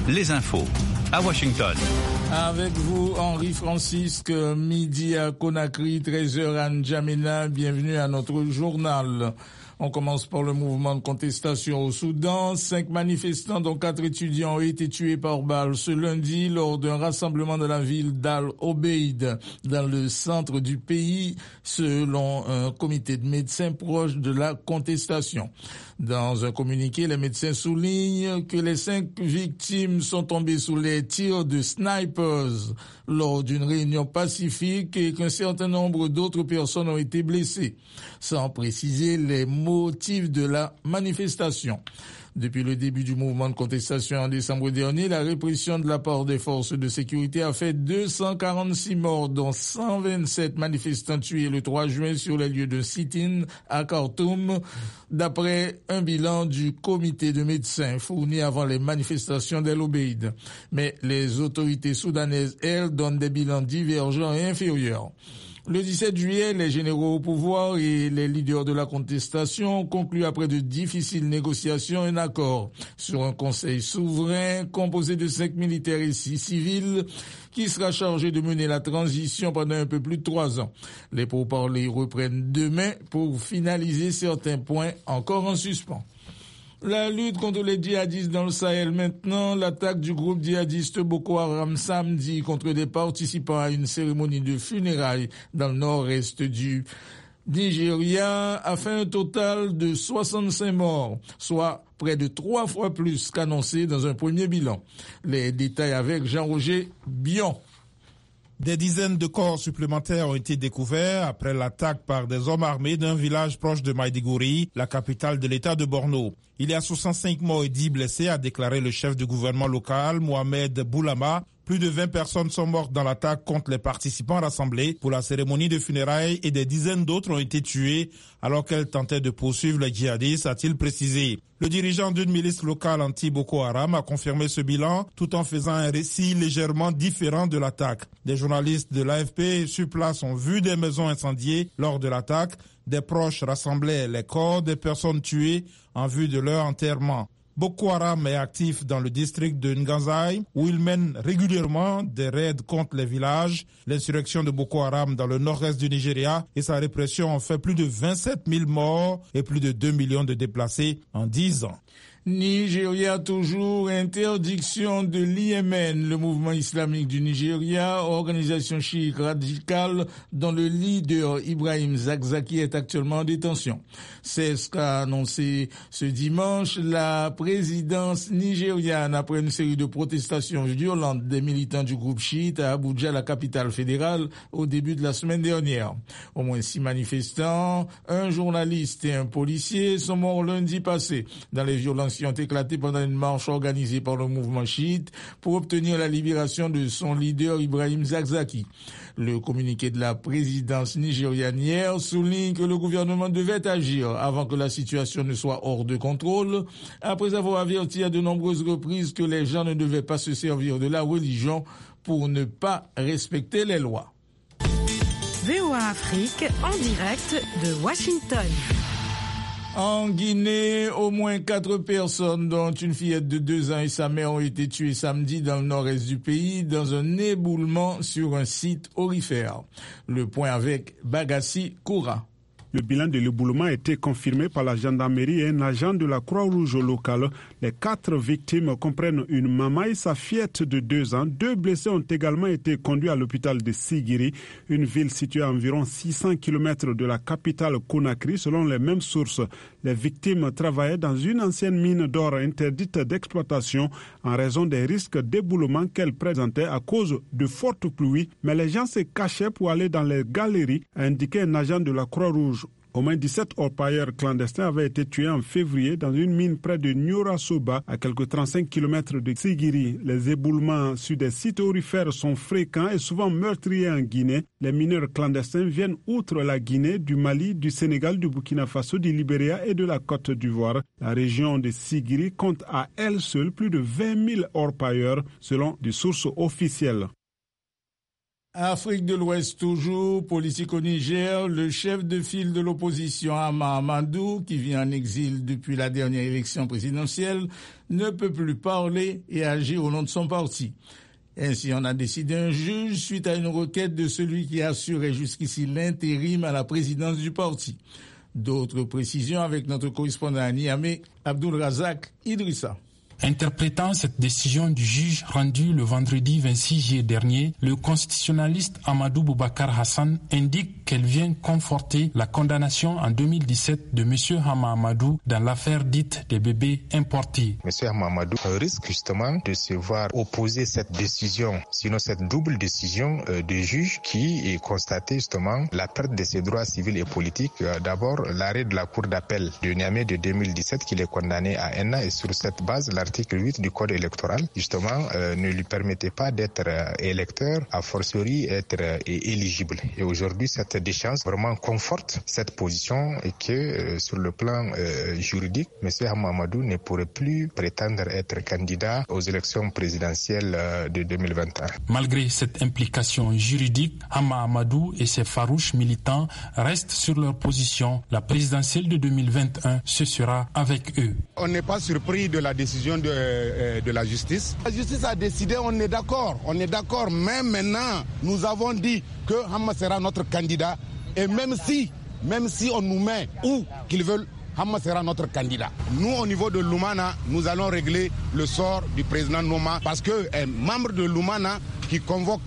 les infos à Washington. Avec vous, Henri Francisque, midi à Conakry, 13h à N'Djamena. Bienvenue à notre journal. On commence par le mouvement de contestation au Soudan. 5 manifestants, dont 4 étudiants, ont été tués par balle ce lundi lors d'un rassemblement de la ville d'Al-Obeid, dans le centre du pays, selon un comité de médecins proche de la contestation. Dans un communiqué, les médecins soulignent que les 5 victimes sont tombées sous les tirs de snipers lors d'une réunion pacifique et qu'un certain nombre d'autres personnes ont été blessées, sans préciser les motifs de la manifestation. Depuis le début du mouvement de contestation en décembre dernier, la répression de la part des forces de sécurité a fait 246 morts, dont 127 manifestants tués le 3 juin sur les lieux de sit-in à Khartoum, d'après un bilan du comité de médecins fourni avant les manifestations d'El-Obeid. Mais les autorités soudanaises, elles, donnent des bilans divergents et inférieurs. Le 17 juillet, les généraux au pouvoir et les leaders de la contestation ont conclu après de difficiles négociations un accord sur un conseil souverain composé de 5 militaires et 6 civils qui sera chargé de mener la transition pendant un peu plus de 3 ans. Les pourparlers reprennent demain pour finaliser certains points encore en suspens. La lutte contre les djihadistes dans le Sahel maintenant, l'attaque du groupe djihadiste Boko Haram samedi contre des participants à une cérémonie de funérailles dans le nord-est du Nigeria a fait un total de 65 morts, soit près de 3 fois plus qu'annoncé dans un premier bilan. Les détails avec Jean-Roger Bion. Des dizaines de corps supplémentaires ont été découverts après l'attaque par des hommes armés d'un village proche de Maïdigori, la capitale de l'état de Borno. Il y a 65 morts et 10 blessés, a déclaré le chef du gouvernement local, Mohamed Boulama. Plus de 20 personnes sont mortes dans l'attaque contre les participants rassemblés pour la cérémonie de funérailles et des dizaines d'autres ont été tués alors qu'elles tentaient de poursuivre les djihadistes, a-t-il précisé. Le dirigeant d'une milice locale anti-Boko Haram a confirmé ce bilan tout en faisant un récit légèrement différent de l'attaque. Des journalistes de l'AFP sur place ont vu des maisons incendiées lors de l'attaque. Des proches rassemblaient les corps des personnes tuées en vue de leur enterrement. Boko Haram est actif dans le district de Nganzai où il mène régulièrement des raids contre les villages. L'insurrection de Boko Haram dans le nord-est du Nigeria et sa répression ont fait plus de 27 000 morts et plus de 2 millions de déplacés en 10 ans. Nigeria toujours, interdiction de l'Yémen, le mouvement islamique du Nigeria, organisation chiite radicale dont le leader Ibrahim Zakzaki est actuellement en détention. C'est ce qu'a annoncé ce dimanche la présidence nigériane après une série de protestations violentes des militants du groupe chiite à Abuja, la capitale fédérale, au début de la semaine dernière. Au moins 6 manifestants, un journaliste et un policier sont morts lundi passé dans les violences qui ont éclaté pendant une marche organisée par le mouvement chiite pour obtenir la libération de son leader Ibrahim Zakzaki. Le communiqué de la présidence nigériane hier souligne que le gouvernement devait agir avant que la situation ne soit hors de contrôle, après avoir averti à de nombreuses reprises que les gens ne devaient pas se servir de la religion pour ne pas respecter les lois. VOA Afrique en direct de Washington. En Guinée, au moins 4 personnes, dont une fillette de 2 ans et sa mère, ont été tuées samedi dans le nord-est du pays dans un éboulement sur un site aurifère. Le point avec Bagassi Koura. Le bilan de l'éboulement a été confirmé par la gendarmerie et un agent de la Croix-Rouge locale. Les 4 victimes comprennent une maman et sa fillette de 2 ans. 2 blessés ont également été conduits à l'hôpital de Sigiri, une ville située à environ 600 km de la capitale Conakry, selon les mêmes sources. Les victimes travaillaient dans une ancienne mine d'or interdite d'exploitation en raison des risques d'éboulement qu'elle présentait à cause de fortes pluies. Mais les gens se cachaient pour aller dans les galeries, a indiqué un agent de la Croix-Rouge. Au moins 17 orpailleurs clandestins avaient été tués en février dans une mine près de Niora-Soba, à quelques 35 km de Sigiri. Les éboulements sur des sites aurifères sont fréquents et souvent meurtriers en Guinée. Les mineurs clandestins viennent outre la Guinée, du Mali, du Sénégal, du Burkina Faso, du Libéria et de la Côte d'Ivoire. La région de Sigiri compte à elle seule plus de 20 000 orpailleurs, selon des sources officielles. Afrique de l'Ouest toujours, politique au Niger, le chef de file de l'opposition Hama Amadou, qui vit en exil depuis la dernière élection présidentielle, ne peut plus parler et agir au nom de son parti. Ainsi, on a décidé un juge suite à une requête de celui qui assurait jusqu'ici l'intérim à la présidence du parti. D'autres précisions avec notre correspondant à Niamey, Abdul Razak Idrissa. Interprétant cette décision du juge rendue le vendredi 26 juillet dernier, le constitutionnaliste Amadou Boubacar Hassan indique qu'elle vient conforter la condamnation en 2017 de M. Hama Amadou dans l'affaire dite des bébés importés. M. Hama Amadou risque justement de se voir opposer cette décision, sinon cette double décision du juge qui constatait justement la perte de ses droits civils et politiques. D'abord, l'arrêt de la Cour d'appel de Niamey de 2017 qui est condamné à 1 an et sur cette base, l'article 8 du code électoral, justement, ne lui permettait pas d'être électeur, a fortiori être éligible. Et aujourd'hui, cette déchéance vraiment conforte cette position et que sur le plan juridique, M. Hama Amadou ne pourrait plus prétendre être candidat aux élections présidentielles de 2021. Malgré cette implication juridique, Hama Amadou et ses farouches militants restent sur leur position. La présidentielle de 2021, ce sera avec eux. On n'est pas surpris de la décision de la justice. La justice a décidé, on est d'accord, mais maintenant nous avons dit que Hama sera notre candidat et même si on nous met où qu'ils veulent, Hama sera notre candidat. Nous, au niveau de Lumana, nous allons régler le sort du président Noma parce qu'un membre de Lumana qui convoque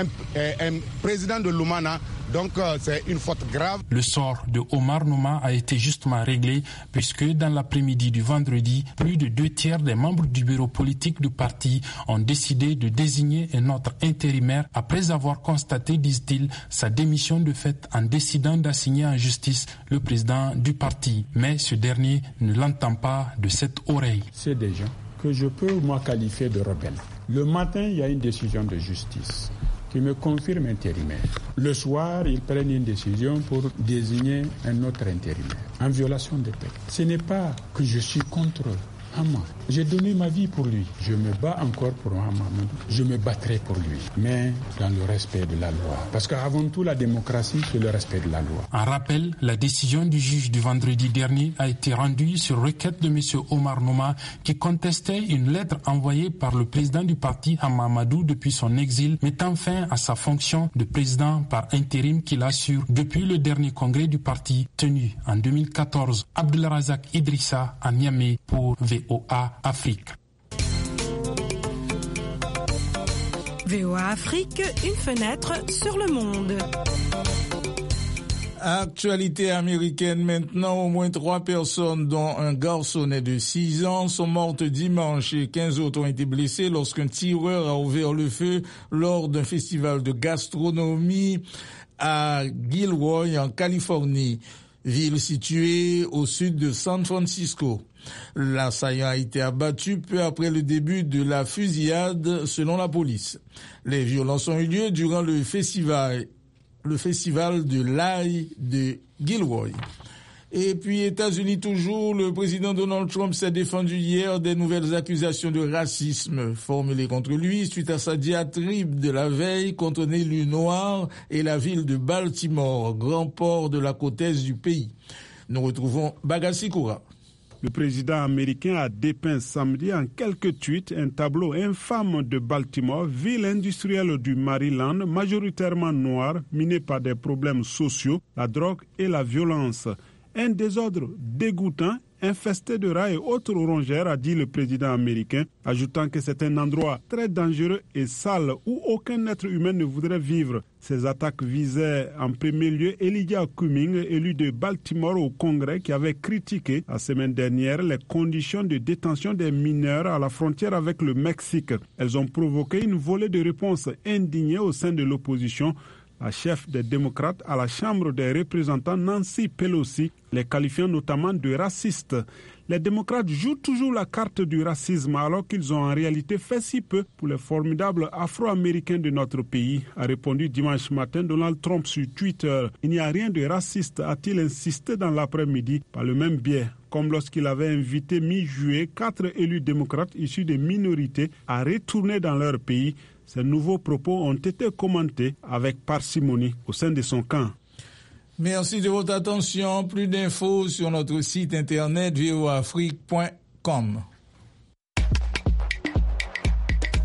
un président de Lumana, donc c'est une faute grave. Le sort de Omar Noma a été justement réglé puisque dans l'après-midi du vendredi, plus de 2/3 des membres du bureau politique du parti ont décidé de désigner un autre intérimaire après avoir constaté, disent-ils, sa démission de fait en décidant d'assigner en justice le président du parti. Mais ce dernier ne l'entend pas de cette oreille. C'est des gens que je peux moi qualifier de rebelles. Le matin, il y a une décision de justice qui me confirme intérimaire. Le soir, ils prennent une décision pour désigner un autre intérimaire, en violation des textes. Ce n'est pas que je suis contre Hama. J'ai donné ma vie pour lui. Je me bats encore pour Hama. Je me battrai pour lui, mais dans le respect de la loi. Parce qu'avant tout, la démocratie, c'est le respect de la loi. En rappel, la décision du juge du vendredi dernier a été rendue sur requête de M. Omar Noma qui contestait une lettre envoyée par le président du parti Hama Amadou depuis son exil, mettant fin à sa fonction de président par intérim qu'il assure depuis le dernier congrès du parti tenu en 2014. Abdul Razak Idrissa à Niamey pour VOA Afrique. VOA Afrique, une fenêtre sur le monde. Actualité américaine maintenant, au moins 3 personnes, dont un garçonnet de 6 ans, sont mortes dimanche et 15 autres ont été blessés lorsqu'un tireur a ouvert le feu lors d'un festival de gastronomie à Gilroy, en Californie, ville située au sud de San Francisco. L'assaillant a été abattu peu après le début de la fusillade, selon la police. Les violences ont eu lieu durant le festival de l'ail de Gilroy. Et puis, États-Unis toujours, le président Donald Trump s'est défendu hier des nouvelles accusations de racisme formulées contre lui suite à sa diatribe de la veille contre un élu noir et la ville de Baltimore, grand port de la côte est du pays. Nous retrouvons Bagassi Koura. Le président américain a dépeint samedi en quelques tweets un tableau infâme de Baltimore, ville industrielle du Maryland, majoritairement noire, minée par des problèmes sociaux, la drogue et la violence. Un désordre dégoûtant, infesté de rats et autres rongères, a dit le président américain, ajoutant que c'est un endroit très dangereux et sale où aucun être humain ne voudrait vivre. Ces attaques visaient en premier lieu Elijah Cummings, élu de Baltimore au Congrès, qui avait critiqué la semaine dernière les conditions de détention des mineurs à la frontière avec le Mexique. Elles ont provoqué une volée de réponses indignées au sein de l'opposition. La chef des démocrates à la Chambre des représentants, Nancy Pelosi, les qualifiant notamment de racistes. Les démocrates jouent toujours la carte du racisme alors qu'ils ont en réalité fait si peu pour les formidables Afro-Américains de notre pays, a répondu dimanche matin Donald Trump sur Twitter. Il n'y a rien de raciste, a-t-il insisté dans l'après-midi, par le même biais, comme lorsqu'il avait invité mi-juillet 4 élus démocrates issus des minorités à retourner dans leur pays, Ces nouveaux propos ont été commentés avec parcimonie au sein de son camp. Merci de votre attention. Plus d'infos sur notre site internet voaafrique.com.